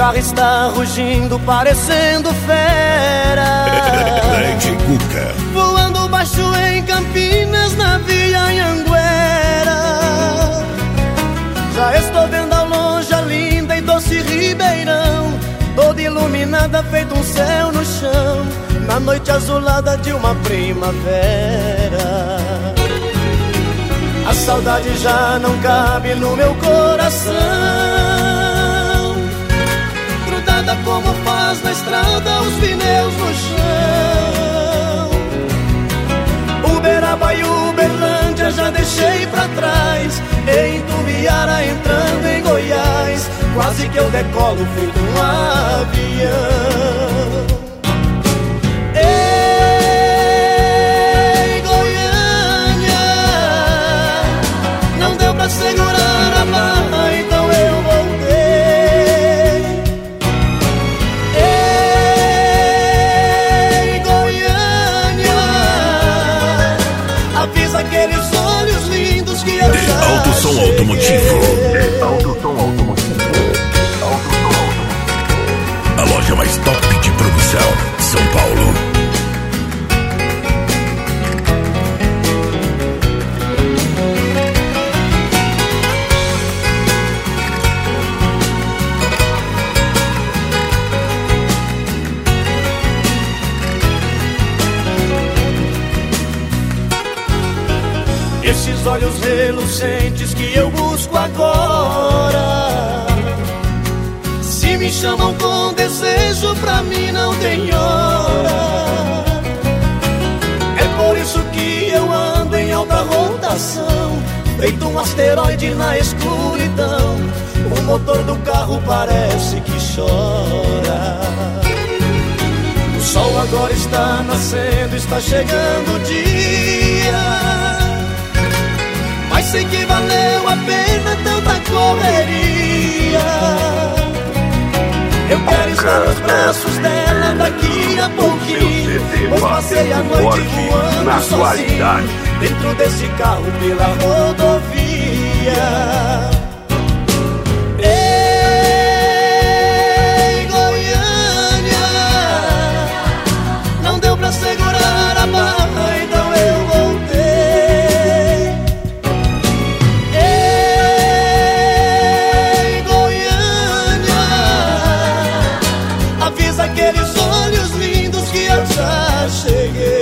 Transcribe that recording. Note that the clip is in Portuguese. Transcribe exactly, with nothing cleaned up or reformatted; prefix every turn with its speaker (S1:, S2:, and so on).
S1: carro está rugindo, parecendo fera.
S2: Lady Cuca.
S1: Voando baixo em Campinas, na Via Anhanguera. Já estou vendo ao longe a linda e doce Ribeirão, toda iluminada, feito um céu no chão, na noite azulada de uma primavera. A saudade já não cabe no meu coração, grudada como faz na estrada os pneus no chão. Uberaba e Uberlândia já deixei pra trás, em Tubiara entrando em Goiás, quase que eu decolo feito um avião. Ei, Goiânia, não deu pra segurar a barra, então eu voltei. Ei, Goiânia, avisa aqueles olhos lindos que eu já
S2: Alto Som Automotivo.
S3: Alto Som Automotivo. Alto Som Automotivo.
S2: A loja mais top de produção, São Paulo.
S1: Esses olhos relucentes que eu busco agora, se me chamam com desejo, pra mim não tem hora. É por isso que eu ando em alta rotação, feito um asteroide na escuridão. O motor do carro parece que chora. O sol agora está nascendo, está chegando o dia, mas sei que valeu a pena tanta correria. Eu quero estar nos braços dela daqui a pouquinho, pois passei a noite voando sozinho dentro desse carro pela rodovia. Ei, Goiânia, não deu pra segurar a barra, então eu voltei. Aqueles olhos lindos que eu já cheguei.